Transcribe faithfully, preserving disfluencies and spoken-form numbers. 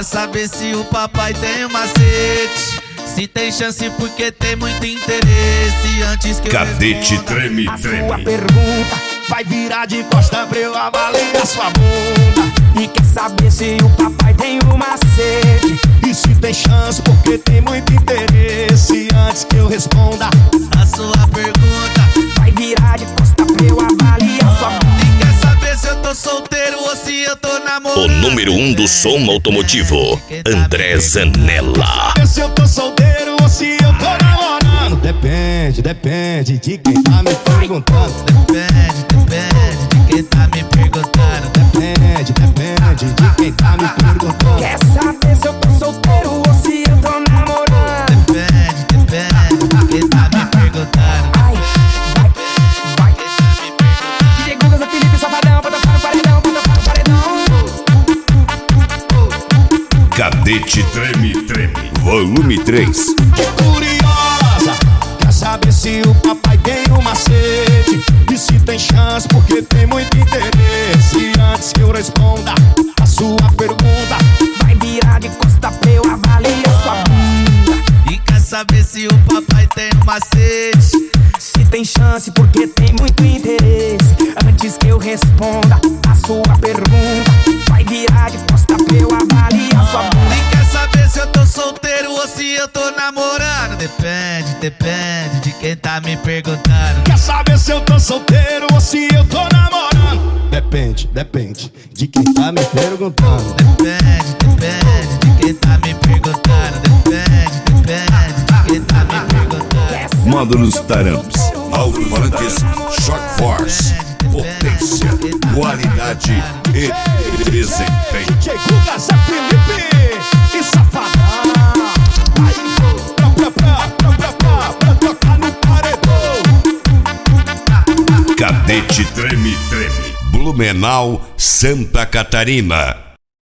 Quer saber se o papai tem um macete? Se tem chance porque tem muito interesse. Antes que eu Cadete responda treme, A treme. sua pergunta vai virar de costa pra eu avaliar sua bunda. E quer saber se o papai tem um macete? E se tem chance porque tem muito interesse. Antes que eu responda a sua pergunta, vai virar de costa pra eu avaliar sua bunda. e quer saber se eu tô solteiro ou se eu tô namorando? O número um do som automotivo, André Zanella. Se eu tô solteiro ou se eu tô namorando? Depende, depende de quem tá me perguntando. Depende, depende de quem tá me perguntando. Depende, depende de quem tá me perguntando. Quer saber se eu tô solteiro ou se eu tô namorando? Depende, depende de quem tá me perguntando. Ai, vai, vai. D J Gugas, Felipe, Safadão, pra tocar no paredão, pra tocar no paredão. Cadete treme, treme. Volume três. Que curiosa, quer saber se o papai tem um macete? E se tem chance porque tem muito interesse. Antes que eu responda a sua pergunta, vai virar de costa pra eu avaliar sua bunda. E quer saber se o papai tem um macete? Se tem chance porque tem muito interesse. Antes que eu responda a sua pergunta, vai virar de costa pra eu avaliar sua bunda. E quer saber se eu tô solteiro ou se eu tô namorando? Depende, depende de quem tá me perguntando. Quer saber se eu tô solteiro ou se eu tô namorando? Depende, depende de quem tá me perguntando. Depende, depende de quem tá me perguntando. Depende, depende de quem tá me perguntando. Módulos Taramps. Alto-falantes Shock Force. Potência, qualidade e desempenho. D J Gugas, Felipe e Safadão. Vai, pra, pra, pra, pra, pra, pra, pra tocar no paredão. Cadete treme, treme. Blumenau, Santa Catarina.